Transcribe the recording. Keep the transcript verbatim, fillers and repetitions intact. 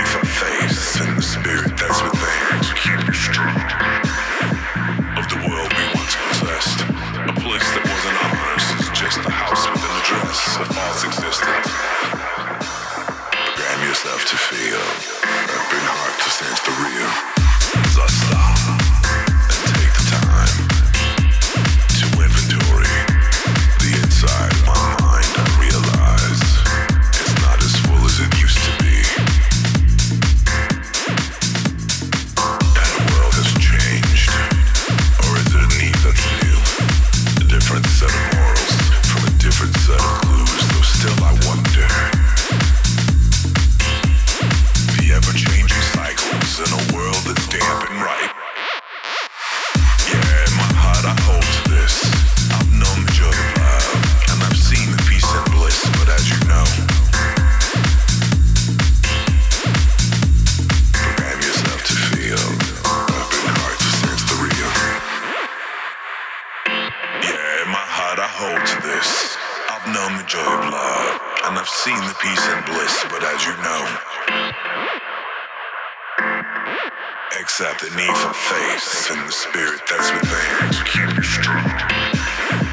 beneath our face and the spirit that's within to keep you strong. Of the world we once possessed, a place that wasn't ours is just a house with an address, a false existence. Program yourself to feel, open heart to sense the real. So stop and take the time to inventory the inside of my mind. I realize it's not as full as it used to be. And the world has changed. Or is it a need that's new? A different set of morals from a different set of clues. Though still I wonder the ever-changing cycles in a world that's damp and ripe. Yeah, in my heart I hold to this. I've known the joy of love, and I've seen the peace and bliss. But as you know, program yourself to feel, open heart to sense the real. Yeah, in my heart I hold to this. I've known the joy of love, and I've seen the peace and bliss. But as you know, accept beneath our face and the spirit that's within to keep you strong.